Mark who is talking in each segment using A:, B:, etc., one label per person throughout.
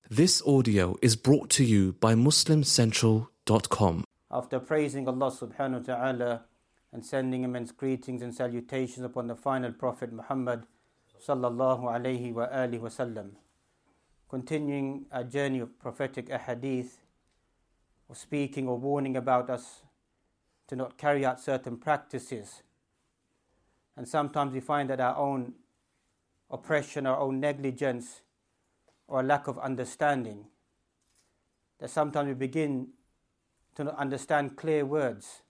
A: This audio is brought to you by MuslimCentral.com.
B: After praising Allah subhanahu wa ta'ala and sending immense greetings and salutations upon the final Prophet Muhammad sallallahu alayhi wa alihi wa sallam, continuing our journey of prophetic ahadith, of speaking or warning about us to not carry out certain practices. And sometimes we find that our own oppression, our own negligence, or a lack of understanding, that sometimes we begin to not understand clear words.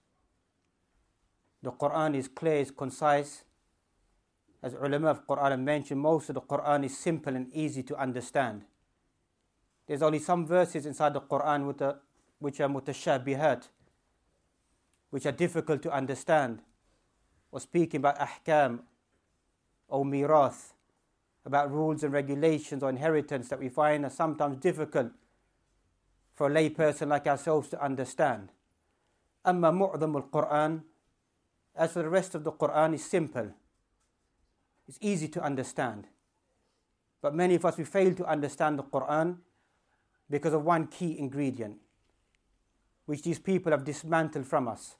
B: The Quran is clear, is concise. As ulama of Quran have mentioned, most of the Quran is simple and easy to understand. There's only some verses inside the Quran which are mutashabihat, which are difficult to understand, or speaking about ahkam or mirath, about rules and regulations or inheritance that we find are sometimes difficult for a lay person like ourselves to understand. Amma mu'dham al-Quran, as for the rest of the Quran, is simple. It's easy to understand. But many of us, we fail to understand the Quran because of one key ingredient, which these people have dismantled from us.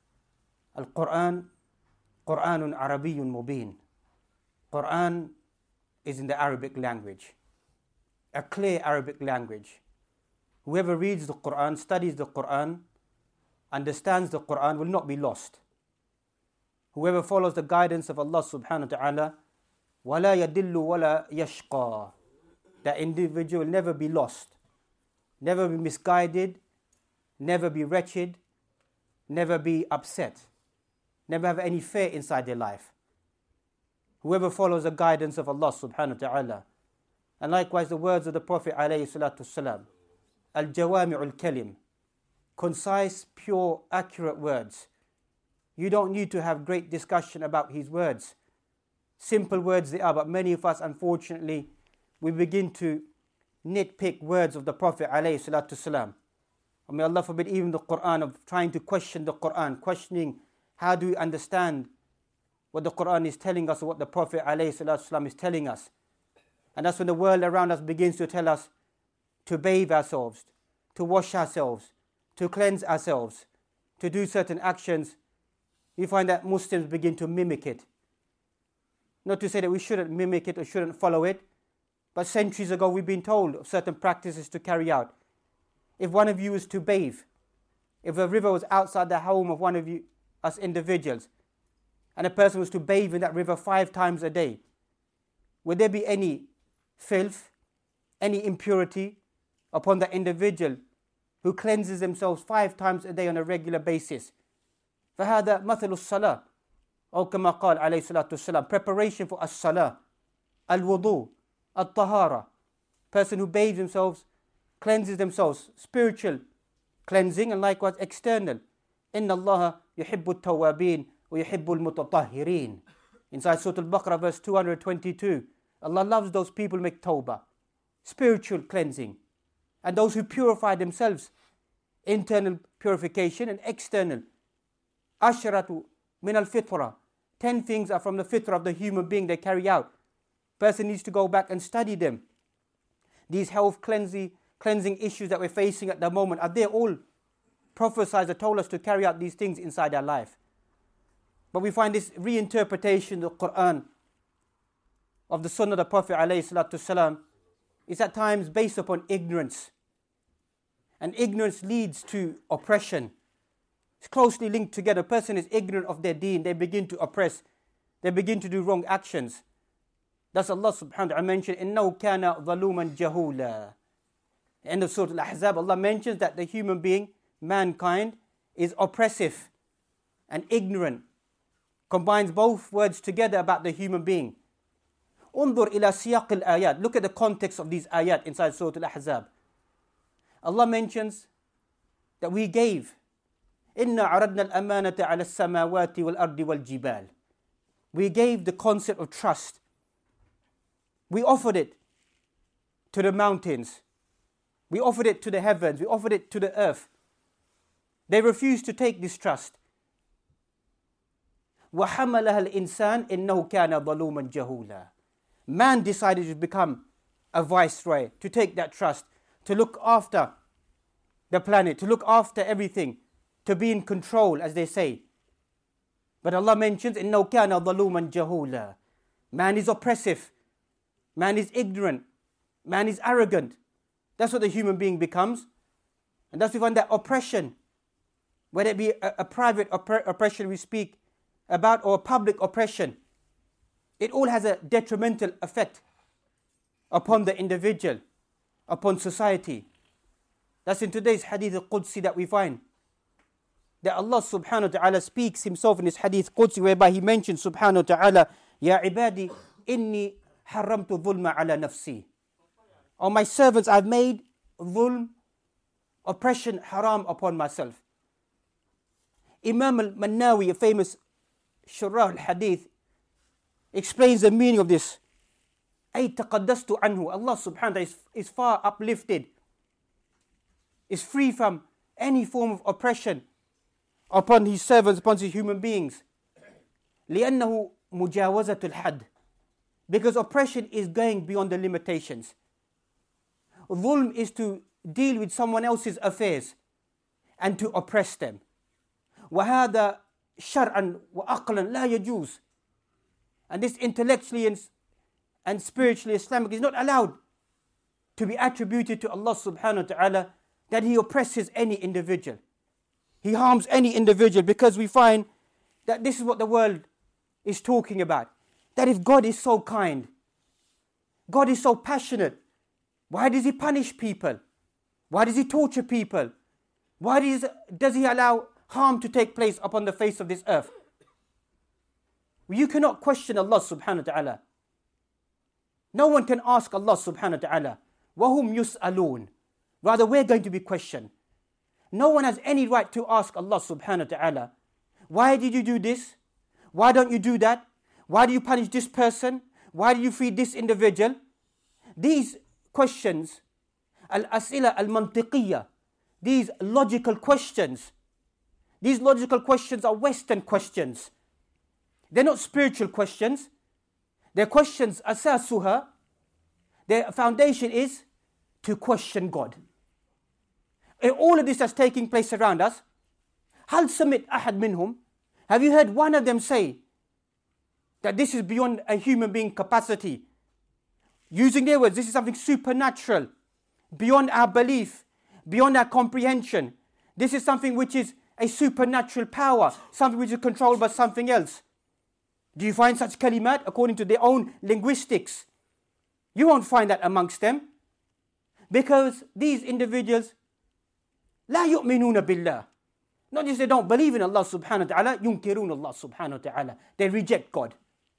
B: Al-Quran, Quranun Arabiyyun Mubin. Quran is in the Arabic language, a clear Arabic language. Whoever reads the Quran, studies the Quran, understands the Quran, will not be lost. Whoever follows the guidance of Allah subhanahu wa ta'ala, وَلَا يَدِلُّ وَلَا يَشْقَى, that individual will never be lost, never be misguided, never be wretched, never be upset, never have any fear inside their life. Whoever follows the guidance of Allah subhanahu wa ta'ala. And likewise the words of the Prophet alayhi salatu wasalam, al-jawami'ul kalim, concise, pure, accurate words. You don't need to have great discussion about his words. Simple words they are, but many of us, unfortunately, we begin to nitpick words of the Prophet alayhi salatu wasalam. I may Allah forbid, even the Quran, of trying to question the Quran, questioning how do we understand what the Quran is telling us or what the Prophet ﷺ is telling us. And that's when the world around us begins to tell us to bathe ourselves, to wash ourselves, to cleanse ourselves, to do certain actions. We find that Muslims begin to mimic it. Not to say that we shouldn't mimic it or shouldn't follow it, but centuries ago we've been told of certain practices to carry out. If one of you was to bathe, if a river was outside the home of one of you, us individuals, and a person was to bathe in that river 5 times a day, would there be any filth, any impurity upon that individual who cleanses themselves 5 times a day on a regular basis? فَهَذَا مَثَلُ الصَّلَاةِ, أو كما قال عليه الصلاة والسلام, preparation for as-salah, al-wudu, al-tahara. Person who bathes themselves, cleanses themselves, spiritual cleansing, and likewise external. إِنَّ اللَّهَ يُحِبُّ التَّوَّابِينَ وَيُحِبُّ الْمُتَطَهِّرِينَ. Inside Surah Al-Baqarah verse 222, Allah loves those people who make tawbah, spiritual cleansing, and those who purify themselves, internal purification and external. Asharatu min al-fitra, 10 things are from the fitrah of the human being they carry out. Person needs to go back and study them. These health cleansing issues that we're facing at the moment, are they all prophesied or told us to carry out these things inside our life? But we find this reinterpretation of the Quran, of the Sunnah of the Prophet ﷺ, is at times based upon ignorance. And ignorance leads to oppression. It's closely linked together. A person is ignorant of their deen, they begin to oppress, they begin to do wrong actions. Thus Allah subhanahu wa ta'ala mentioned, إِنَّهُ كَانَ ظَلُومًا جَهُولًا. End of Surah Al-Ahzab, Allah mentions that the human being, mankind, is oppressive and ignorant. Combines both words together about the human being. انظر إلى سياق الآيات. Look at the context of these ayat inside Surah Al-Ahzab. Allah mentions that we gave إِنَّا عَرَضْنَا الْأَمَانَةَ عَلَى السَّمَاوَاتِ وَالْأَرْضِ وَالْجِبَالِ. We gave the concept of trust. We offered it to the mountains. We offered it to the heavens. We offered it to the earth. They refused to take this trust. وَحَمَلَهَا الْإِنسَانِ إِنَّهُ كَانَ ظَلُومًا جَهُولًا. Man decided to become a viceroy, to take that trust, to look after the planet, to look after everything, to be in control, as they say. But Allah mentions, إِنَّهُ كَانَ ظَلُومًا جَهُولًا. Man is oppressive. Man is ignorant. Man is arrogant. That's what the human being becomes. And that's when that oppression, whether it be a private oppression we speak about or a public oppression, it all has a detrimental effect upon the individual, upon society. That's in today's hadith al-Qudsi that we find. That Allah subhanahu wa ta'ala speaks himself in his hadith Qudsi, whereby he mentions subhanahu wa ta'ala, Ya ibadi, inni haramtu dhulma ala nafsi. O my servants, I've made dhulm, oppression, haram upon myself. Imam al-Mannawi, a famous Shurrah al-Hadith, explains the meaning of this. أي تقدست عنه. Allah subhanahu wa ta'ala is far uplifted, is free from any form of oppression upon his servants, upon his human beings. لأنه مجاوزة الحد. Because oppression is going beyond the limitations. Dhulm is to deal with someone else's affairs and to oppress them. وهذا شرعا وعقلا لا يجوز. And this intellectually and spiritually Islamic is not allowed to be attributed to Allah subhanahu wa ta'ala, that he oppresses any individual. He harms any individual, because we find that this is what the world is talking about. That if God is so kind, God is so passionate, why does he punish people? Why does he torture people? Why does he allow harm to take place upon the face of this earth? You cannot question Allah subhanahu wa ta'ala. No one can ask Allah subhanahu wa ta'ala. وَهُمْ يُسْأَلُونَ. Rather, we're going to be questioned. No one has any right to ask Allah subhanahu wa ta'ala, why did you do this? Why don't you do that? Why do you punish this person? Why do you feed this individual? These questions, al-as'ila al-mantiqiyya, these logical questions are Western questions. They're not spiritual questions. They're questions, asasuha, their foundation is to question God. And all of this that's taking place around us, هل سمعت أحد منهم? Have you heard one of them say that this is beyond a human being capacity? Using their words, this is something supernatural, beyond our belief, beyond our comprehension. This is something which is a supernatural power, something which is controlled by something else. Do you find such kalimat according to their own linguistics? You won't find that amongst them, because these individuals لا يؤمنون بالله. Not just they don't believe in Allah subhanahu wa ta'ala, ينكرون Allah subhanahu wa ta'ala. They reject God.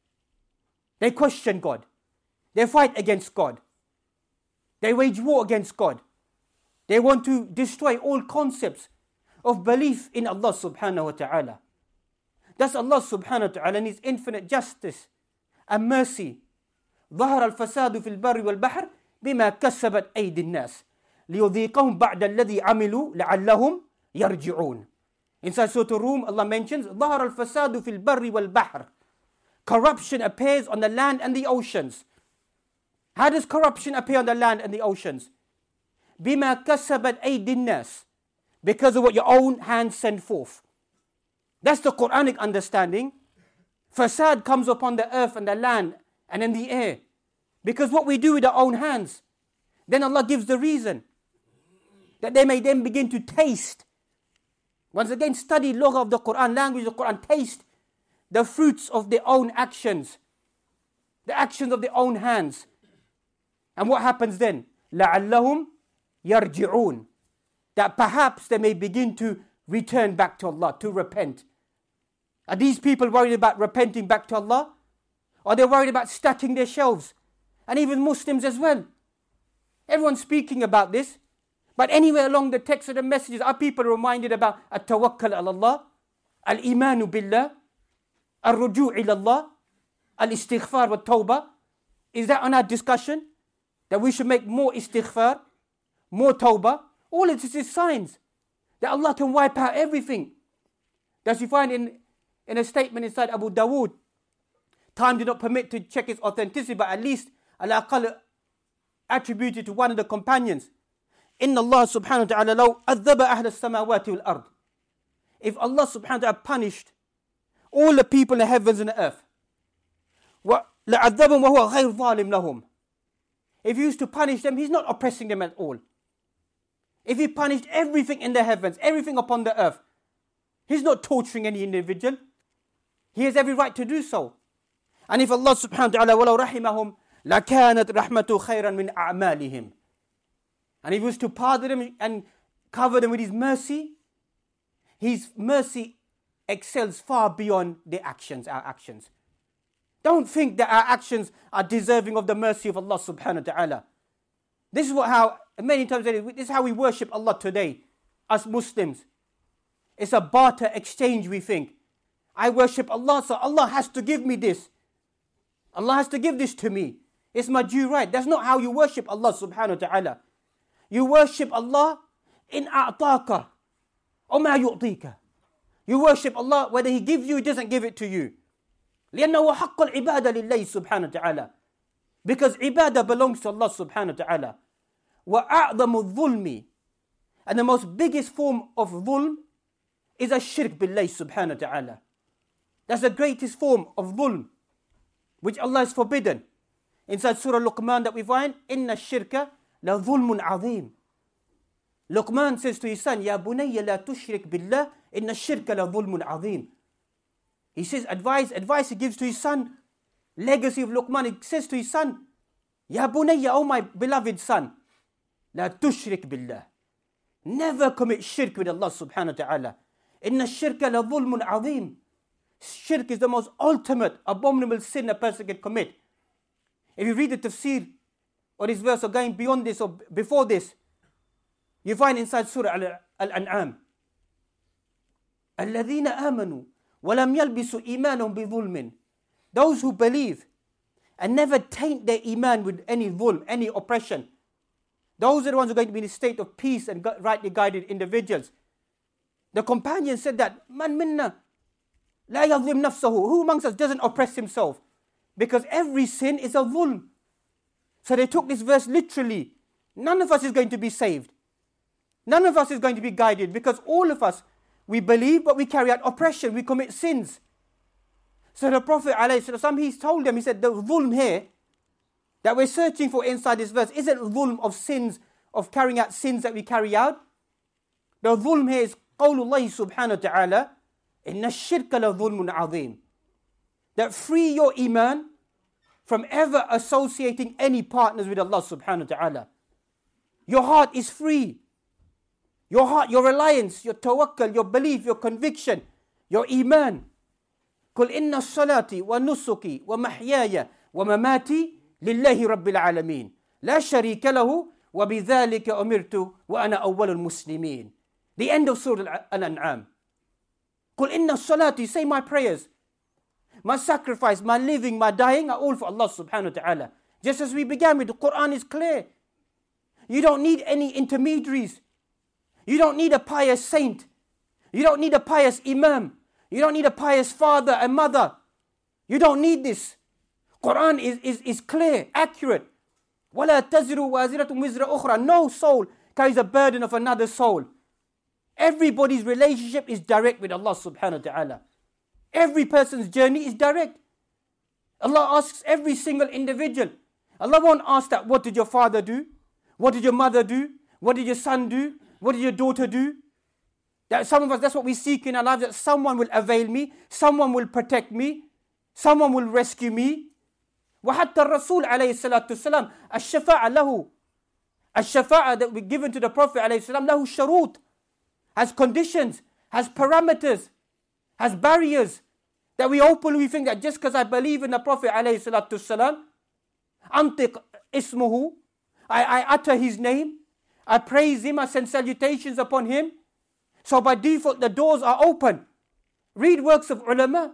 B: They question God. They fight against God. They wage war against God. They want to destroy all concepts of belief in Allah subhanahu wa ta'ala. That's Allah subhanahu wa ta'ala in his infinite justice and mercy. ظهر الفساد في البر والبحر بما كسبت أيدي الناس ليذيقهم بعد الذي عملوا لعلهم يرجعون. Inside Surah Rum, Allah mentions ظهر الفساد في البر والبحر. Corruption appears on the land and the oceans. How does corruption appear on the land and the oceans? بما كسبت أيدي الناس. Because of what your own hands send forth. That's the Quranic understanding. Fasad comes upon the earth and the land and in the air, because what we do with our own hands. Then Allah gives the reason, that they may then begin to taste. Once again, study lugha of the Quran, language of the Quran, taste the fruits of their own actions, the actions of their own hands. And what happens then? لَعَلَّهُمْ يَرْجِعُونَ. That perhaps they may begin to return back to Allah, to repent. Are these people worried about repenting back to Allah? Or are they worried about stacking their shelves? And even Muslims as well. Everyone's speaking about this. But anywhere along the text of the messages, are people reminded about at-tawakkal ala Allah, al-imanu billah, al-ruju' ila Allah, al-istighfar wa tawbah? Is that on our discussion? That we should make more istighfar, more tawbah? All of this is signs that Allah can wipe out everything. As you find in a statement inside Abu Dawood, time did not permit to check its authenticity, but at least al-aqal attributed to one of the companions, إن الله سبحانه وتعالى لو أذب أهل السماوات والأرض. If Allah subhanahu wa ta'ala punished all the people in the heavens and the earth, لعذبهم وهو غير ظالم لهم. If he used to punish them, he's not oppressing them at all. If he punished everything in the heavens, everything upon the earth, he's not torturing any individual. He has every right to do so. And if Allah subhanahu wa ta'ala وَلَوْ رَحِمَهُمْ لَكَانَتْ رَحْمَةُ خَيْرًا مِنْ أَعْمَالِهِمْ. And if he was to pardon them and cover them with his mercy excels far beyond their actions, our actions. Don't think that our actions are deserving of the mercy of Allah subhanahu wa ta'ala. This is how many times this is how we worship Allah today, as Muslims. It's a barter exchange, we think. I worship Allah, so Allah has to give me this. Allah has to give this to me. It's my due right. That's not how you worship Allah subhanahu wa ta'ala. You worship Allah in a'taka or ma yu'tika. You worship Allah whether He gives you, He doesn't give it to you. لأنه حق العبادة لله سبحانه وتعالى. Because ibadah belongs to Allah subhanahu wa ta'ala. وأعظم الظلم. And the most biggest form of dhulm is a shirk billah subhanahu wa ta'ala. That's the greatest form of dhulm, which Allah has forbidden. Inside Surah Luqman that we find, إِنَّ الشِّرْكَ لَظُلْمٌ عَظِيمٌ. Luqman says to his son, يَا بُنَيَّ لَا تُشْرِكْ بِاللَّهِ إِنَّ الشِّرْكَ لَظُلْمٌ عَظِيمٌ. He says, advice he gives to his son, legacy of Luqman, he says to his son, يَا بُنَيَّ, oh my beloved son, لَا تُشْرِكْ بِاللَّهِ. Never commit shirk with Allah subhanahu wa ta'ala. إِنَّ الشِّرْكَ لَظُلْمٌ عَظِيمٌ. Shirk is the most ultimate, abominable sin a person can commit. If you read the tafsir or this verse or going beyond this or before this, you find inside Surah Al-An'am, الَّذِينَ آمَنُوا وَلَمْ يَلْبِسُوا إِيمَانَهُمْ بِظُلْمٍ. Those who believe and never taint their iman with any dhulm, any oppression. Those are the ones who are going to be in a state of peace and rightly guided individuals. The companion said that, Man minna la yadhlim nafsahu. Who amongst us doesn't oppress himself? Because every sin is a dhulm. So they took this verse literally. None of us is going to be saved. None of us is going to be guided because all of us, we believe but we carry out oppression, we commit sins. So the Prophet ﷺ, he told them, he said, the dhulm here that we're searching for inside this verse isn't dhulm of sins, of carrying out sins that we carry out. The dhulm here is qawlullah subhanahu wa ta'ala, inna shirka la dhulmun azim. That free your iman from ever associating any partners with Allah subhanahu wa ta'ala. Your heart is free. Your heart, your reliance, your tawakkul, your belief, your conviction, your iman. قل إن الصلاة ونسكي ومحياي ومماتي لله رب العالمين لا شريك له وبذلك أمرت وأنا أول المسلمين. The end of Surah Al-An'am. قل إن الصلاة, say my prayers, my sacrifice, my living, my dying are all for Allah subhanahu wa ta'ala. Just as we began with, the Quran is clear. You don't need any intermediaries. You don't need a pious saint. You don't need a pious imam. You don't need a pious father and mother. You don't need this. Quran is clear, accurate. وَلَا تَزِرُ وَازِرَةٌ وِزْرَ أُخْرَى. No soul carries a burden of another soul. Everybody's relationship is direct with Allah subhanahu wa ta'ala. Every person's journey is direct. Allah asks every single individual. Allah won't ask that, what did your father do? What did your mother do? What did your son do? What did your daughter do? That some of us, that's what we seek in our lives, that someone will avail me, someone will protect me, someone will rescue me. وحتى الرسول عليه الصلاة والسلام الشفاعة له, الشفاعة that we given to the Prophet عليه السلام له شروط, has conditions, has parameters, has barriers, that we openly think that just because I believe in the Prophet عليه الصلاة والسلام, أنطق اسمه, I utter his name, I praise him, I send salutations upon him, so by default the doors are open. Read works of ulama.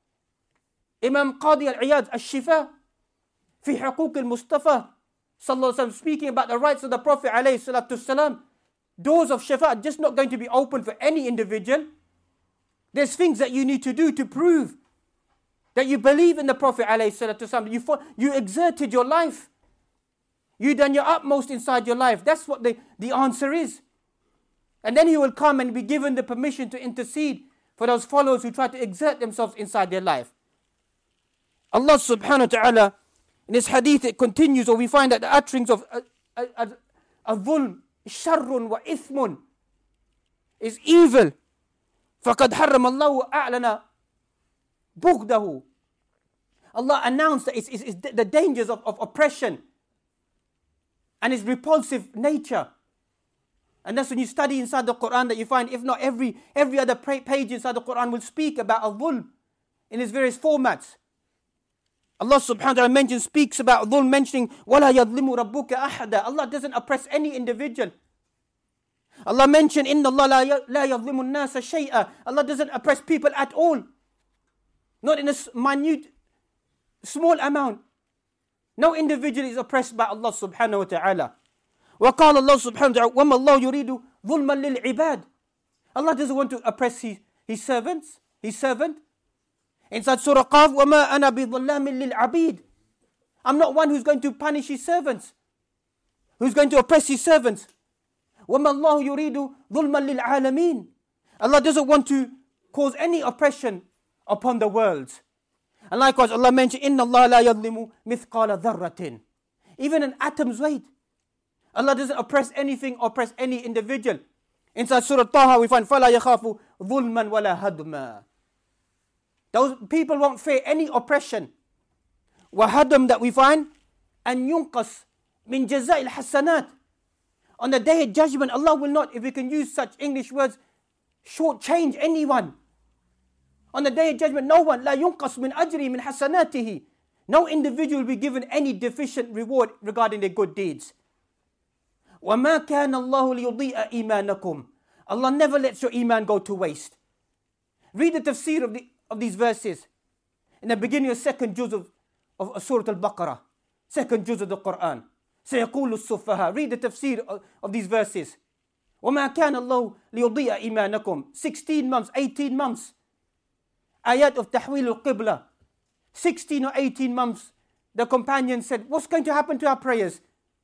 B: Imam Qadi al-Iyad al-Shifa fi Huquq al-Mustafa sallallahu alaihi wasallam, speaking about the rights of the Prophet alayhi salatu wasalam. Doors of shafa are just not going to be open for any individual. There's things that you need to do to prove that you believe in the Prophet alayhi salatu wasalam. You exerted your life. You've done your utmost inside your life. That's what the answer is. And then He will come and be given the permission to intercede for those followers who try to exert themselves inside their life. Allah subhanahu wa ta'ala, in this hadith, it continues, or we find that the utterings of dhulm, sharrun wa ithmun, is evil. فَقَدْ حَرَّمَ اللَّهُ أَعْلَنَا بُغْدَهُ. Allah announced that it's the dangers of oppression and its repulsive nature. And that's when you study inside the Quran that you find, if not every other page inside the Quran will speak about dhulm in its various formats. Allah subhanahu wa ta'ala speaks about dhulm, mentioning وَلَا يَظْلِمُ رَبُّكَ أَحَدًا. Allah doesn't oppress any individual. Allah mentioned إِنَّ اللَّهَ لَا يَظْلِمُ النَّاسَ شَيْئًا. Allah doesn't oppress people at all. Not in a minute, small amount. No individual is oppressed by Allah subhanahu wa ta'ala. وَقَالَ اللَّهُ سُبْحَانَهُ وَتَعَالَى وَمَا اللَّهُ يُرِيدُ ظُلْمًا لِلْعِبَادِ. Allah doesn't want to oppress His servant. Inside Surah Qaf, وَمَا أَنَا بِظَلَّامٍ لِلْعَبِيدِ. I'm not one who's going to punish His servants, who's going to oppress His servants. وَمَا اللَّهُ يُرِيدُ ظُلْمًا لِلْعَالَمِينَ. Allah doesn't want to cause any oppression upon the world. And likewise, Allah mentioned, إِنَّ اللَّهَ لَا يَظْلِمُ مِثْقَالَ ذَرَّةٍ. Even an atom's weight. Allah doesn't oppress anything, oppress any individual. Inside Surah Taha, we find, فَلَا يَخَافُ ظُلْمًا وَلَا هَدْمًا. Those people won't fear any oppression. وَهَدْم, that we find, أَنْ يُنْقَصْ مِنْ جَزَاءِ الْحَسَنَاتِ. On the day of judgment, Allah will not, if we can use such English words, shortchange anyone. On the day of judgment, no one, لا ينقص من أجري من حسناته. No individual will be given any deficient reward regarding their good deeds. وَمَا كَانَ اللَّهُ لِيُضِيءَ إِيمَانَكُمْ. Allah never lets your iman go to waste. Read the tafsir of these verses. In the beginning of second juz of Surah Al-Baqarah. Second juz of the Quran. سَيَقُولُ السُّفَّهَا. Read the tafsir of these verses. وَمَا كَانَ اللَّهُ لِيُضِيءَ إِيمَانَكُمْ. 16 months, 18 months. Ayat of Tahwil al-Qibla. 16 or 18 months. The companions said, what's going to happen to our prayers?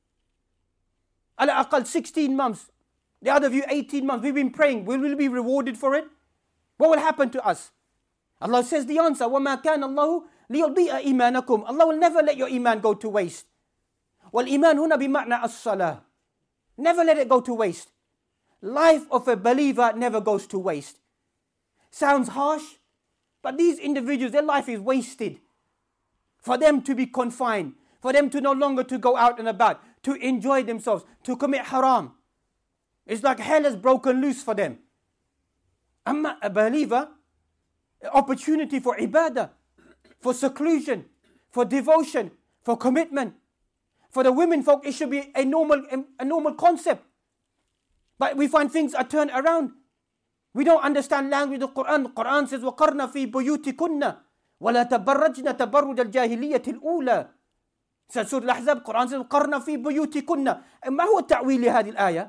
B: Ala aqal 16 months. The other of you 18 months. We've been praying. Will we be rewarded for it? What will happen to us? Allah says the answer. وَمَا كَانَ اللَّهُ لِيُضِيءَ إِيمَانَكُمْ. Allah will never let your iman go to waste. وَالْإِيمَانُ هُنَا بِمَعْنَى الصَّلَاةِ. Never let it go to waste. Life of a believer never goes to waste. Sounds harsh, but these individuals, their life is wasted. For them to be confined, for them to no longer to go out and about, to enjoy themselves, to commit haram. It's like hell has broken loose for them. Amma a believer, opportunity for ibadah, for seclusion, for devotion, for commitment. For the women folk, it should be a normal concept. But we find things are turned around. We don't understand language of the Quran. The Quran says, وَقَرْنَ فِي بُيُوتِكُنَّ وَلَا تَبَرَّجْنَ تَبَرُّجَ الْجَاهِلِيَّةِ الْأُولَى. سورة الأحزاب, Quran says, وَقَرْنَ فِي بُيُوتِكُنَّ. ما هو التأويل لهذه الآية؟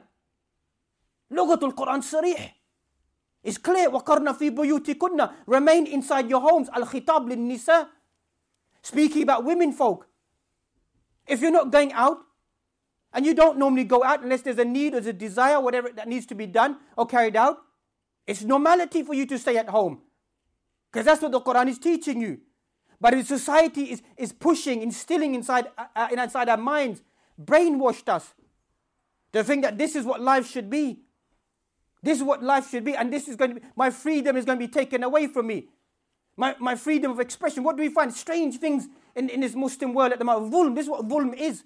B: لغة القرآن صريح. It's clear. وَقَرْنَ فِي بُيُوتِكُنَّ. Remain inside your homes. Al-Khitab lin-Nisa. Speaking about women folk. If you're not going out, and you don't normally go out unless there's a need or there's a desire, whatever that needs to be done or carried out, it's normality for you to stay at home. Because that's what the Quran is teaching you. But if society is pushing, instilling inside our minds, brainwashed us to think that this is what life should be. This is what life should be, and this is going to be, my freedom is going to be taken away from me. My freedom of expression. What do we find? Strange things in this Muslim world at the moment. Dhulm, this is what dhulm is.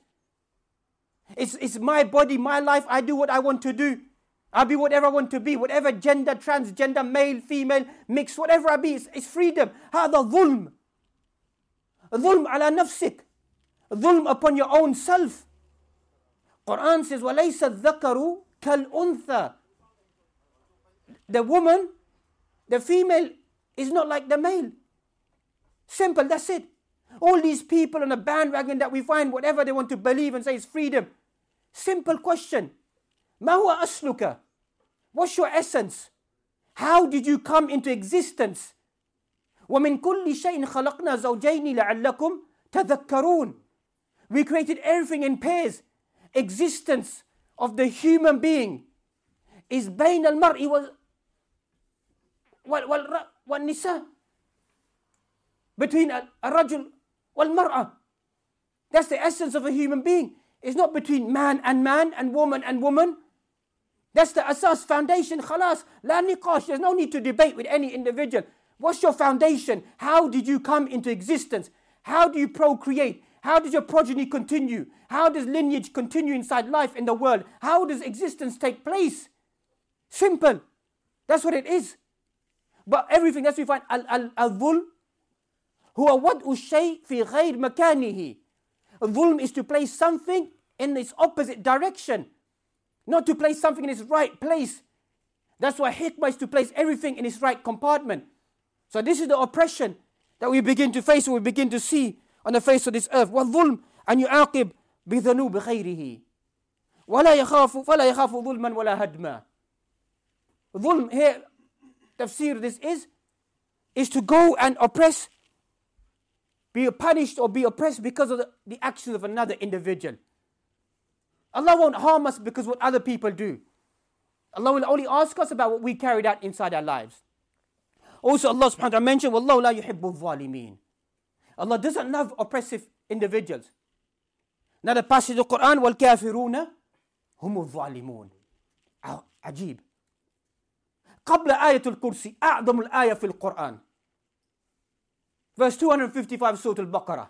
B: It's my body, my life, I do what I want to do. I'll be whatever I want to be, whatever gender, transgender, male, female, mixed, whatever I be, it's freedom. هذا ظلم. ظلم على نفسك. Dhulm upon your own self. Quran says, وَلَيْسَ الذَّكَرُ كَالْأُنْثَى. The woman, the female, is not like the male. Simple, that's it. All these people on a bandwagon that we find, whatever they want to believe and say is freedom. Simple question. ما هو أصلك? What's your essence? How did you come into existence? وَمِن كُلِّ شَيْءٍ خَلَقْنَا زَوْجَيْنِ لَعَلَّكُمْ تَذَكَّرُونَ. We created everything in pairs existence of the human being is بين المرء والنساء, between الرجل والمرأة. That's the essence of a human being. It's not between man and woman and woman. That's the asas, foundation, khalas, la niqash. There's no need to debate with any individual. What's your foundation? How did you come into existence? How do you procreate? How does your progeny continue? How does lineage continue inside life in the world? How does existence take place? Simple. That's what it is. But everything else we find, al-dhulm, huwa wad'u shay fi ghayr makanihi. Dhulm is to place something in its opposite direction, not to place something in its right place. That's why hikmah is to place everything in its right compartment. So this is the oppression that we begin to face, or we begin to see on the face of this earth. وَالظُّلْمُ أَنْ يُعَاقِبْ بِذَنُوبِ غَيْرِهِ وَلَا يَخَافُ فَلَا يَخَافُ ظُلْمًا وَلَا هَدْمًا. Dhulm here, tafsir this is to go and oppress, be punished or be oppressed because of the actions of another individual. Allah won't harm us because what other people do. Allah will only ask us about what we carried out inside our lives. Also Allah subhanahu wa ta'ala mentioned, وَاللَّهُ لَا يُحِبُّ الظَّالِمِينَ. Allah doesn't love oppressive individuals. Another passage of the Quran, وَالْكَافِرُونَ هُمُ الظَّالِمُونَ. عجيب. قبل آية الكرسي أعظم الآية في القرآن. Verse 255 Surah Al-Baqarah.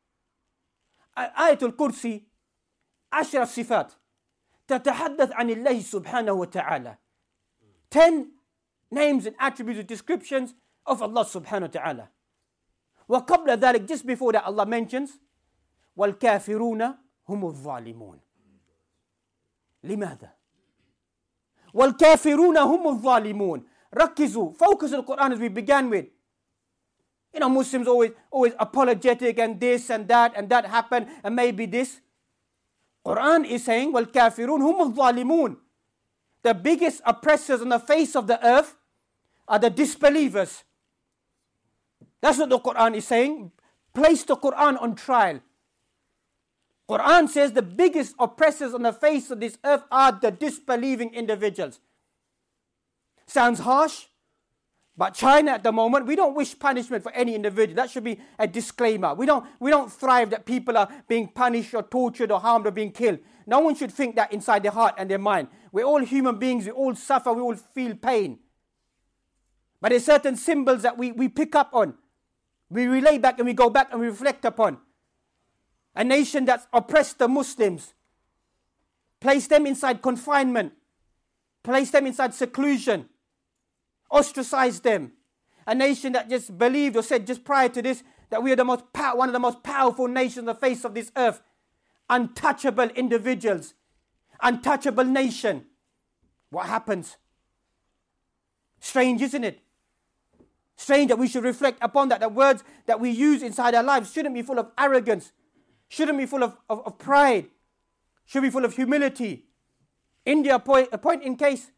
B: آية الكرسي 10 صفات تتحدث عن الله سبحانه وتعالى. 10 names and attributes and descriptions of Allah subhanahu wa ta'ala. وقبل ذلك, just before that, Allah mentions والكافرون هم الظالمون. لماذا؟ والكافرون هم الظالمون. ركزوا, focus on the Quran as we began with. You know, Muslims always apologetic and this and that happened and maybe this. Quran is saying والكافرون هم الظالمون. The biggest oppressors on the face of the earth are the disbelievers. That's what the Quran is saying. Place the Quran on trial. Quran says the biggest oppressors on the face of this earth are the disbelieving individuals. Sounds harsh, but China at the moment, we don't wish punishment for any individual. That should be a disclaimer. We don't thrive that people are being punished or tortured or harmed or being killed. No one should think that inside their heart and their mind. We're all human beings, we all suffer, we all feel pain. But there's certain symbols that we pick up on. We relay back and we go back and we reflect upon. A nation that's oppressed the Muslims, placed them inside confinement, placed them inside seclusion, ostracized them. A nation that just believed or said just prior to this that we are one of the most powerful nations on the face of this earth. Untouchable individuals, untouchable nation. What happens? Strange, isn't it? Strange that we should reflect upon that. The words that we use inside our lives shouldn't be full of arrogance, shouldn't be full of pride, should be full of humility. India, a point in case,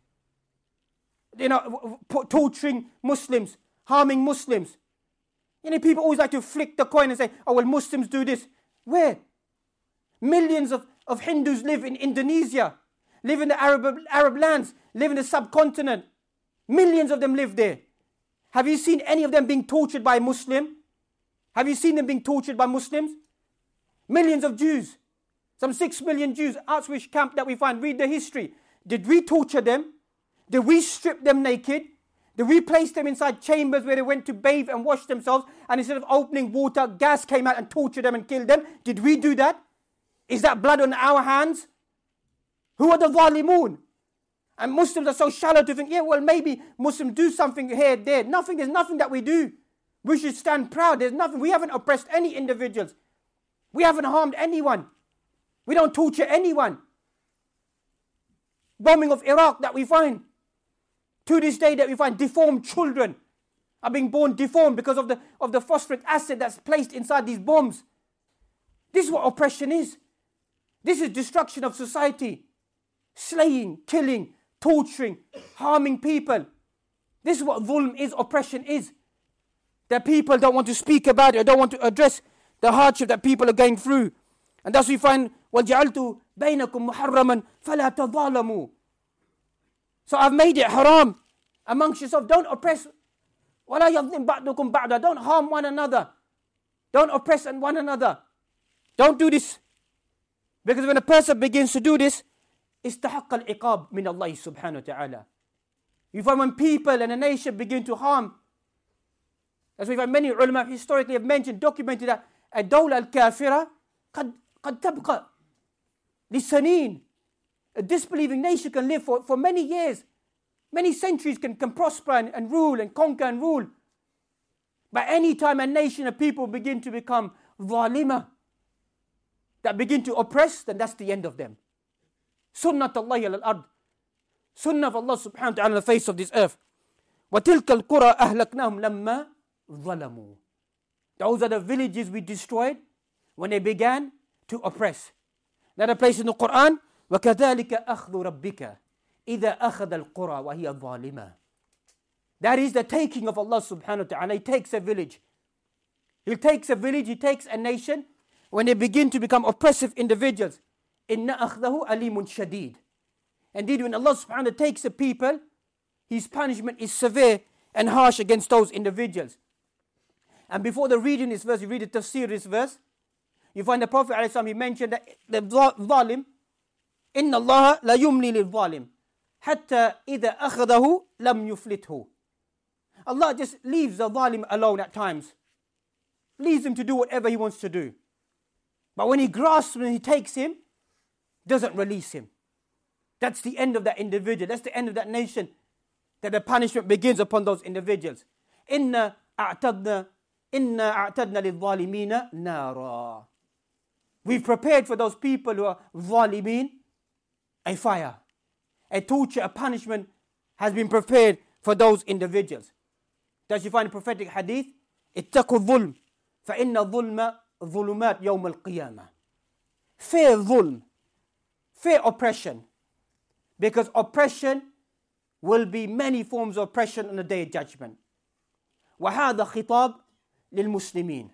B: torturing Muslims, harming Muslims. People always like to flick the coin and say, oh, well, Muslims do this. Where? Millions of Hindus live in Indonesia, live in the Arab lands, live in the subcontinent. Millions of them live there. Have you seen any of them being tortured by a Muslim? Have you seen them being tortured by Muslims? Millions of Jews, some 6 million Jews, Auschwitz camp that we find, read the history. Did we torture them? Did we strip them naked? Did we place them inside chambers where they went to bathe and wash themselves, and instead of opening water, gas came out and tortured them and killed them? Did we do that? Is that blood on our hands? Who are the zalimun? And Muslims are so shallow to think, yeah, well, maybe Muslims do something here, there. There's nothing that we do. We should stand proud. There's nothing. We haven't oppressed any individuals. We haven't harmed anyone. We don't torture anyone. Bombing of Iraq that we find. To this day that we find deformed children are being born deformed because of the phosphoric acid that's placed inside these bombs. This is what oppression is. This is destruction of society. Slaying, killing, torturing, harming people. This is what dhulm is, oppression is. That people don't want to speak about it, or don't want to address the hardship that people are going through. And thus we find, وَجَعَلْتُ بَيْنَكُمْ مُحَرَّمًا فَلَا تَظَالَمُوا. So I've made it haram amongst yourself. Don't oppress. وَلَا يَظْلِمْ بَعْضُكُمْ بَعْضًا. Don't harm one another. Don't oppress one another. Don't do this. Because when a person begins to do this, استحق العقاب من الله سبحانه وتعالى. You find when people and a nation begin to harm, as we find many ulama historically have mentioned, documented that الدولة الكافرة قد تبقى لسنين. A disbelieving nation can live for many years, many centuries, can prosper and rule and conquer and rule. But any time a nation of people begin to become ظالمة, that begin to oppress, then that's the end of them. Sunnat Allah al-ard. Sunnah of Allah subhanahu wa ta'ala on the face of this earth. وَتِلْكَ الْقُرَىٰ أَهْلَكْنَاهُمْ لَمَّا ظَلَمُوا. Those are the villages we destroyed when they began to oppress. Another place in the Quran, وَكَذَلِكَ أَخْذُ رَبِّكَ إِذَا أَخَذَ الْقُرَىٰ وَهِيَ ظَالِمَةٌ. That is the taking of Allah subhanahu wa ta'ala. He takes a village. He takes a village, He takes a nation when they begin to become oppressive individuals. إِنَّ أَخْذَهُ أَلِيمٌ شَدِيدٌ. Indeed, when Allah subhanahu wa ta'ala takes a people, His punishment is severe and harsh against those individuals. And before the reading this verse, you read the tafsir this verse, you find the Prophet ﷺ, he mentioned that the zalim, إِنَّ اللَّهَ لَا يُمْلِي لِلظَّالِمِ حَتَّى إِذَا أَخَذَهُ لَمْ يُفْلِتْهُ. Allah just leaves the zalim alone at times. Leaves him to do whatever he wants to do. But when he grasps him and he takes him, doesn't release him. That's the end of that individual. That's the end of that nation. That the punishment begins upon those individuals. إِنَّا أَعْتَدْنَا لِلظَّالِمِينَ نَارًا. We've prepared for those people who are zalimeen a fire. A torture, a punishment has been prepared for those individuals. Thus you find a prophetic hadith, اتقوا الظلم فإن الظلم ظلمات يوم القيامة. Fear dhulm, fear oppression, because oppression will be many forms of oppression on the day of judgment. وهذا خطاب للمسلمين.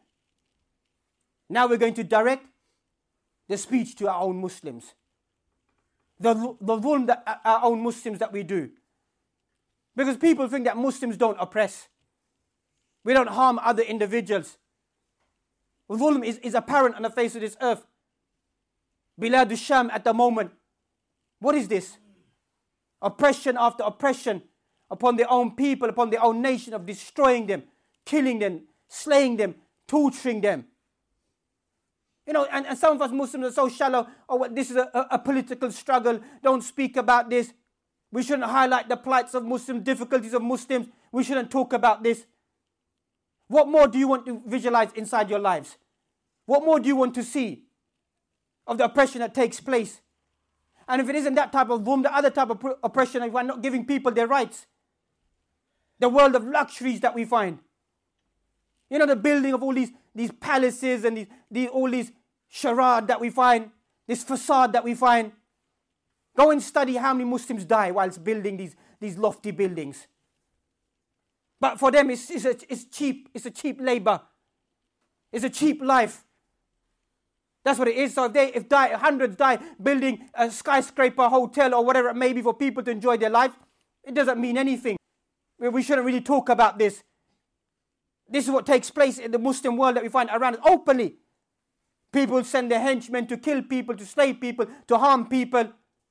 B: Now we're going to direct the speech to our own Muslims. The dhulm that our own Muslims that we do. Because people think that Muslims don't oppress. We don't harm other individuals. Dhulm is apparent on the face of this earth. Bilad al-Sham at the moment. What is this? Oppression after oppression upon their own people, upon their own nation, of destroying them, killing them, slaying them, torturing them. You know, and some of us Muslims are so shallow. Oh, this is a political struggle. Don't speak about this. We shouldn't highlight the plights of Muslims, difficulties of Muslims. We shouldn't talk about this. What more do you want to visualize inside your lives? What more do you want to see of the oppression that takes place? And if it isn't that type of dhulm, the other type of oppression, if we're not giving people their rights, the world of luxuries that we find. You know, the building of all these palaces and all these charade that we find, this facade that we find. Go and study how many Muslims die whilst building these lofty buildings. But for them, it's cheap. It's a cheap labor. It's a cheap life. That's what it is. So if hundreds die building a skyscraper, hotel, or whatever it may be for people to enjoy their life, it doesn't mean anything. We shouldn't really talk about this. This is what takes place in the Muslim world that we find around us openly. People send their henchmen to kill people, to slay people, to harm people.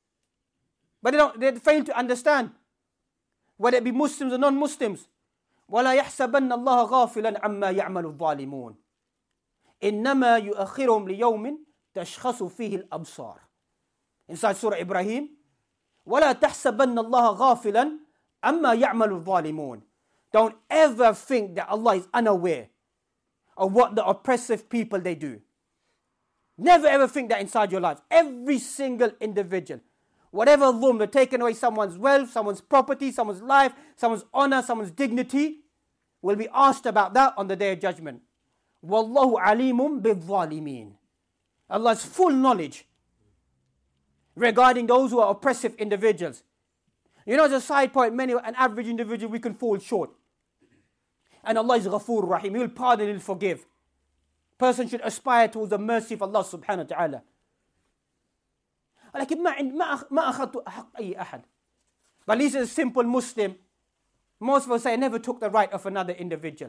B: But they fail to understand, whether it be Muslims or non-Muslims. وَلَا يَحْسَبَنَّ اللَّهَ غَافِلًا عَمَّا يَعْمَلُ الظَّالِمُونَ إِنَّمَا يُؤَخِّرُهُمْ لِيَوْمٍ تَشْخَصُ فِيهِ الْأَبْصَارِ. Inside Surah Ibrahim, وَلَا تَحْسَبَنَّ اللَّهَ غَافِلًا عَمَّا يَعْمَلُ الظَّالِمُونَ. Don't ever think that Allah is unaware of what the oppressive people they do. Never ever think that inside your life. Every single individual, whatever dhulm, they're taking away someone's wealth, someone's property, someone's life, someone's honor, someone's dignity, will be asked about that on the day of judgment. Wallahu alimun bil-zalimin. Allah's full knowledge regarding those who are oppressive individuals. You know, as a side point, an average individual, we can fall short. And Allah is Ghafoor Rahim. He will pardon, He will forgive. Person should aspire towards the mercy of Allah subhanahu wa ta'ala. ولكن ما أخذت حق أي أحد. But at least as a simple Muslim, most of us say, I never took the right of another individual.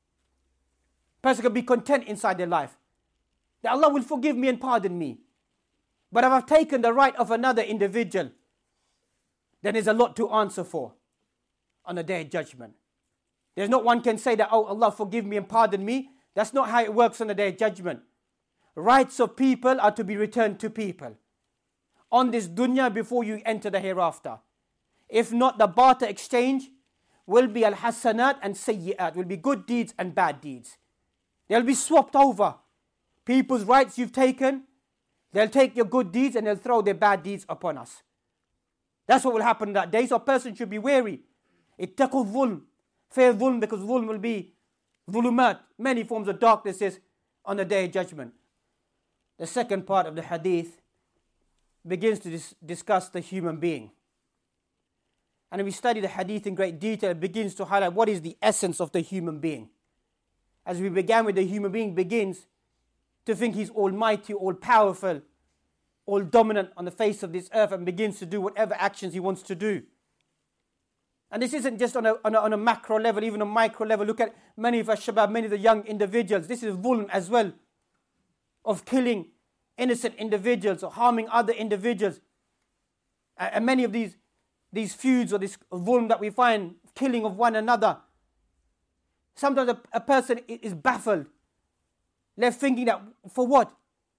B: Person can be content inside their life, that Allah will forgive me and pardon me. But if I've taken the right of another individual, then there's a lot to answer for on the day of judgment. There's not one can say that, oh, Allah forgive me and pardon me. That's not how it works on the day of judgment. Rights of people are to be returned to people on this dunya before you enter the hereafter. If not, the barter exchange will be al-hasanat and sayyi'at, will be good deeds and bad deeds. They'll be swapped over. People's rights you've taken, they'll take your good deeds and they'll throw their bad deeds upon us. That's what will happen that day. So a person should be wary. Ittaqu dhulm. Fear dhulm, because dhulm will be dhulumat, many forms of darknesses on the day of judgment. The second part of the hadith begins to discuss the human being. And if we study the hadith in great detail, it begins to highlight what is the essence of the human being. As we began with, the human being begins to think he's almighty, all powerful, all dominant on the face of this earth, and begins to do whatever actions he wants to do. And this isn't just on a macro level, even a micro level. Look at many of our shabab, many of the young individuals. This is dhulm as well, of killing innocent individuals or harming other individuals. And many of these feuds or this dhulm that we find, killing of one another. Sometimes a person is baffled, left thinking that for what?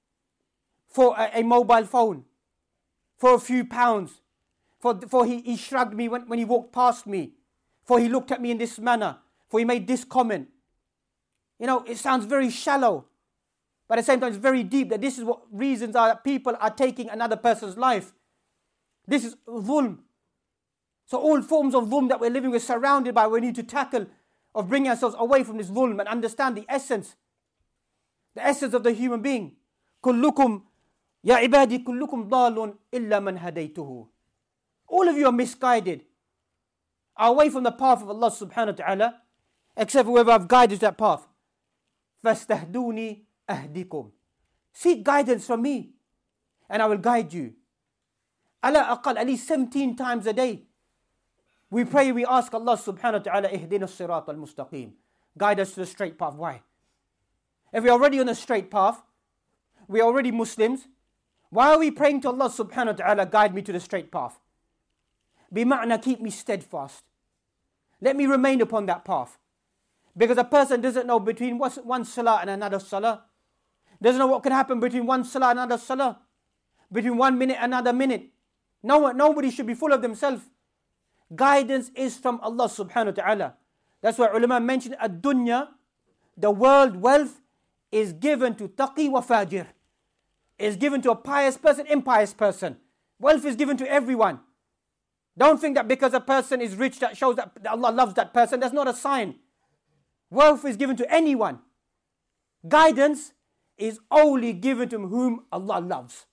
B: For a mobile phone, for a few pounds, for he shrugged me when he walked past me, for he looked at me in this manner, for he made this comment. You know, it sounds very shallow, but at the same time it's very deep, that this is what reasons are that people are taking another person's life. This is dhulm. So all forms of dhulm that we're living with, surrounded by, we need to tackle, of bringing ourselves away from this dhulm and understand the essence of the human being. كلكم يا عبادي كلكم ضال إلا من هديته. All of you are misguided, are away from the path of Allah subhanahu wa ta'ala, except whoever I've guided to that path. فَاسْتَهْدُونِي أَهْدِكُمْ. Seek guidance from me, and I will guide you. Ala aqal, at least 17 times a day, we pray, we ask Allah subhanahu wa ta'ala, اهدنا الصراط المستقيم. Guide us to the straight path. Why? If we're already on the straight path, we're already Muslims, why are we praying to Allah subhanahu wa ta'ala, guide me to the straight path? Bima'na, keep me steadfast. Let me remain upon that path. Because a person doesn't know between one salah and another salah. Doesn't know what can happen between one salah and another salah. Between 1 minute and another minute. Nobody should be full of themselves. Guidance is from Allah subhanahu wa ta'ala. That's why ulama mentioned ad-dunya, the world, wealth, is given to taqi wa fajir. Is given to a pious person, impious person. Wealth is given to everyone. Don't think that because a person is rich that shows that Allah loves that person. That's not a sign. Wealth is given to anyone. Guidance is only given to whom Allah loves.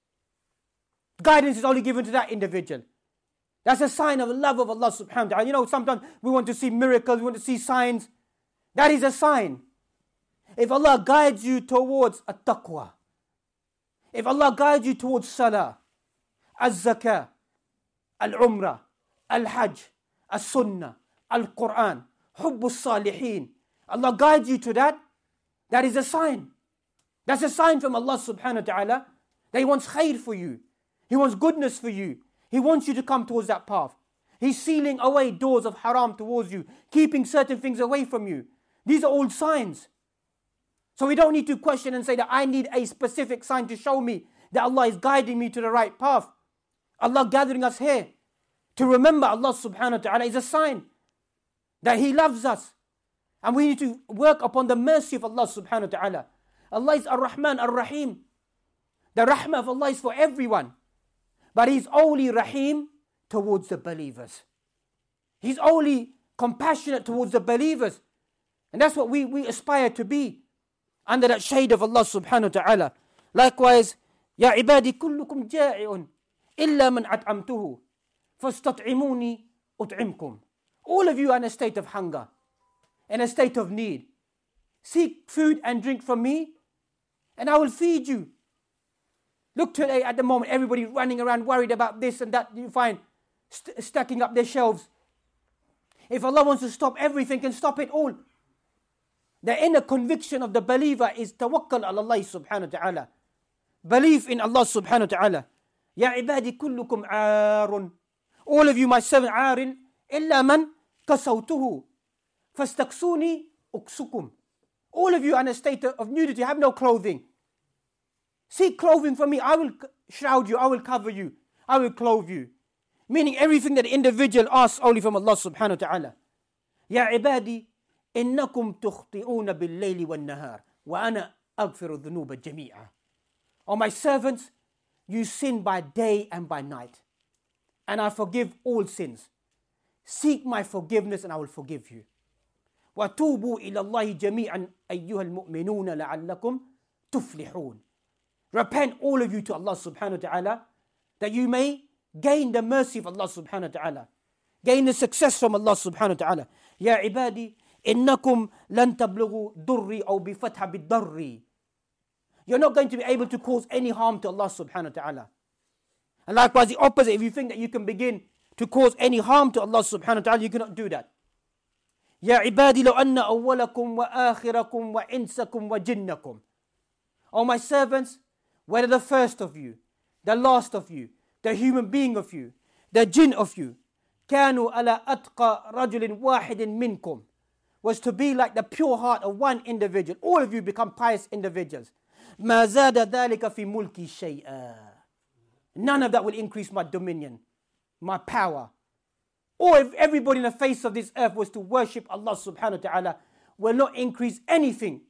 B: Guidance is only given to that individual. That's a sign of the love of Allah subhanahu wa ta'ala. You know, sometimes we want to see miracles, we want to see signs. That is a sign. If Allah guides you towards at-taqwa, if Allah guides you towards salah, az-zakah, al-umrah, al-hajj, al-sunnah, al-Quran, hubbu salihin, Allah guides you to that, that is a sign. That's a sign from Allah subhanahu wa ta'ala that He wants khair for you. He wants goodness for you. He wants you to come towards that path. He's sealing away doors of haram towards you, keeping certain things away from you. These are all signs. So we don't need to question and say that I need a specific sign to show me that Allah is guiding me to the right path. Allah gathering us here to remember Allah subhanahu wa ta'ala is a sign that He loves us. And we need to work upon the mercy of Allah subhanahu wa ta'ala. Allah is Ar-Rahman, Ar-Rahim. The rahmah of Allah is for everyone. But He's only Rahim towards the believers. He's only compassionate towards the believers. And that's what we aspire to be, under that shade of Allah subhanahu wa ta'ala. Likewise, Ya ibadi kullukum ja'i'un illa man at'amtuhu fastat'imuni ut'imkum. All of you are in a state of hunger, in a state of need. Seek food and drink from me, and I will feed you. Look today at the moment, everybody running around worried about this and that. You find stacking up their shelves. If Allah wants to stop everything, can stop it all. The inner conviction of the believer is tawakkal ala Allah subhanahu wa ta'ala. Belief in Allah subhanahu wa ta'ala. Ya ibadi kullukum aarun. All of you, my servant, aarin, illa man kasawtuhu. Fastaksuni uksukum. All of you are in a state of nudity, have no clothing. Seek clothing from me, I will shroud you, I will cover you, I will clothe you. Meaning everything that the individual asks only from Allah subhanahu wa ta'ala. Ya ibadi, innakum tukhti'una bil-layli wal-nahar, wa ana aghfiru dhunuba jami'a. O my servants, you sin by day and by night, and I forgive all sins. Seek my forgiveness and I will forgive you. وَتُوبُوا إِلَى اللَّهِ جَمِيعًا أَيُّهَا الْمُؤْمِنُونَ لَعَلَّكُمْ تُفْلِحُونَ. Repent all of you to Allah subhanahu wa ta'ala, that you may gain the mercy of Allah subhanahu wa ta'ala, gain the success from Allah subhanahu wa ta'ala. Ya ibadi, innakum lan tablughu durri aw bi fatha bid darri. You're not going to be able to cause any harm to Allah subhanahu wa ta'ala. And likewise the opposite, if you think that you can begin to cause any harm to Allah subhanahu wa ta'ala, you cannot do that. Ya ibadi law anna awwalakum wa akhirakum wa insakum wa jinnakum. O my servants, whether the first of you, the last of you, the human being of you, the jinn of you, كانوا على أتقى رجل واحد منكم, was to be like the pure heart of one individual. All of you become pious individuals. ما زاد ذلك في ملكي شيئا. None of that will increase my dominion, my power. Or if everybody in the face of this earth was to worship Allah subhanahu wa ta'ala, will not increase anything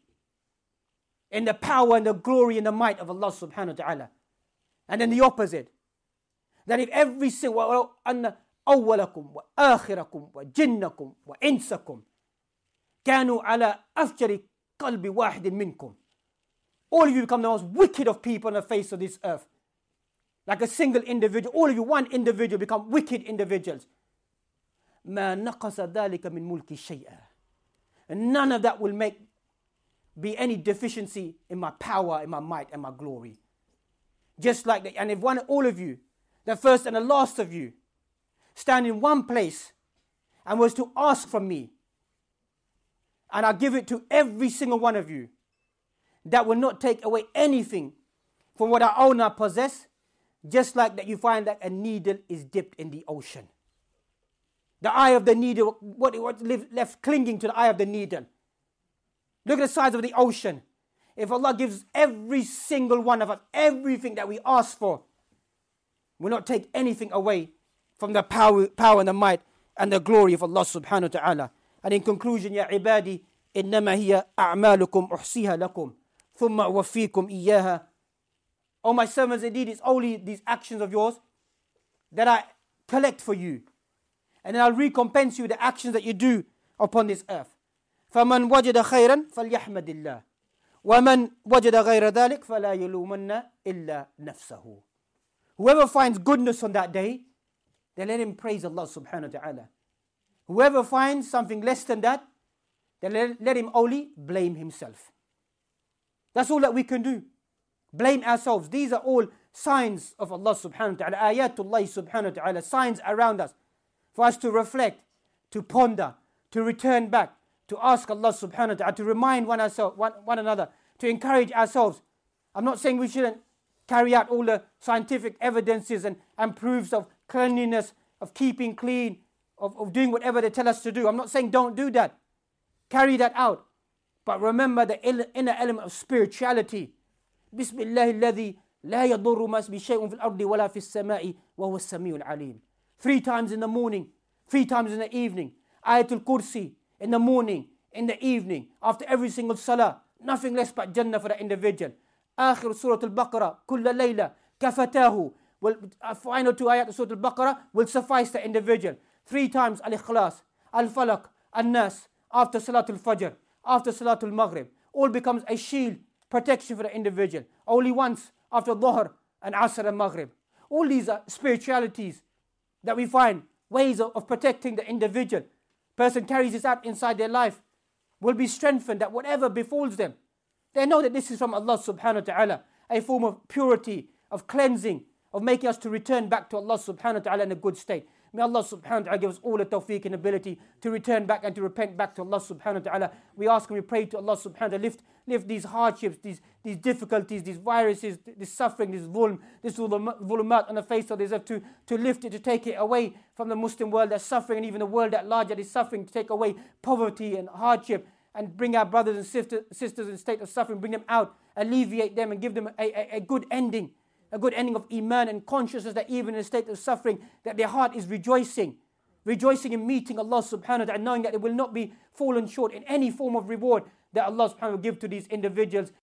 B: in the power and the glory and the might of Allah subhanahu wa ta'ala. And then the opposite, that if every single أن أولكم وآخركم وجنكم وإنسكم كانوا على أفجر قلب واحد منكم, all of you become the most wicked of people on the face of this earth. Like a single individual, all of you, one individual, become wicked individuals. ما نقص ذلك من ملكي شيئا. And none of that will be any deficiency in my power, in my might, and my glory. Just like that. And if all of you, the first and the last of you, stand in one place and was to ask from me, and I give it to every single one of you, that will not take away anything from what I own and I possess, just like that you find that a needle is dipped in the ocean. The eye of the needle, what left clinging to the eye of the needle. Look at the size of the ocean. If Allah gives every single one of us everything that we ask for, will not take anything away from the power and the might and the glory of Allah subhanahu wa ta'ala. And in conclusion, Ya ibadi, innama hiya a'malukum uhsiha lakum, thumma uwaffikum iyyaha. O my servants, indeed it's only these actions of yours that I collect for you. And then I'll recompense you the actions that you do upon this earth. فَمَنْ وَجَدَ خَيْرًا فَلْيَحْمَدِ اللَّهِ وَمَنْ وَجَدَ غَيْرَ ذَلِكَ فَلَا يَلُومَنَّ إِلَّا نَفْسَهُ. Whoever finds goodness on that day, then let him praise Allah subhanahu wa ta'ala. Whoever finds something less than that, then let him only blame himself. That's all that we can do. Blame ourselves. These are all signs of Allah subhanahu wa ta'ala. Ayatullah subhanahu wa ta'ala. Signs around us. For us to reflect, to ponder, to return back, to ask Allah subhanahu wa ta'ala, to remind one another, to encourage ourselves. I'm not saying we shouldn't carry out all the scientific evidences and proofs of cleanliness, of keeping clean, of doing whatever they tell us to do. I'm not saying don't do that. Carry that out. But remember the inner element of spirituality. Bismillah alladhi la yadurru ma ismi shay'un fil ardi wala fis sama'i wa huwa as-sami'ul alim. 3 times in the morning, 3 times in the evening. Ayatul Kursi in the morning, in the evening, after every single salah. Nothing less but Jannah for the individual. Akhir Surah Al-Baqarah, kulla layla, kafatahu. Final 2 ayat of Surah Al-Baqarah will suffice the individual. 3 times Al-Ikhlas, Al-Falaq, Al-Nas, after Salatul Fajr, after Salatul Maghrib. All becomes a shield, protection for the individual. Only once after Dhuhr and Asr and Maghrib. All these are spiritualities that we find, ways of protecting the individual. Person carries this out inside their life, will be strengthened that whatever befalls them, they know that this is from Allah subhanahu wa ta'ala, a form of purity, of cleansing, of making us to return back to Allah subhanahu wa ta'ala in a good state. May Allah subhanahu wa ta'ala give us all the tawfiq and ability to return back and to repent back to Allah subhanahu wa ta'ala. We ask and we pray to Allah subhanahu wa ta'ala, lift these hardships, these difficulties, these viruses, this suffering, this zulumat on the face of this earth, to lift it, to take it away from the Muslim world that's suffering, and even the world at large that is suffering, to take away poverty and hardship, and bring our brothers and sisters in a state of suffering, bring them out, alleviate them, and give them a good ending. A good ending of iman and consciousness that even in a state of suffering, that their heart is rejoicing in meeting Allah subhanahu wa ta'ala, knowing that it will not be fallen short in any form of reward that Allah subhanahu wa ta'ala will give to these individuals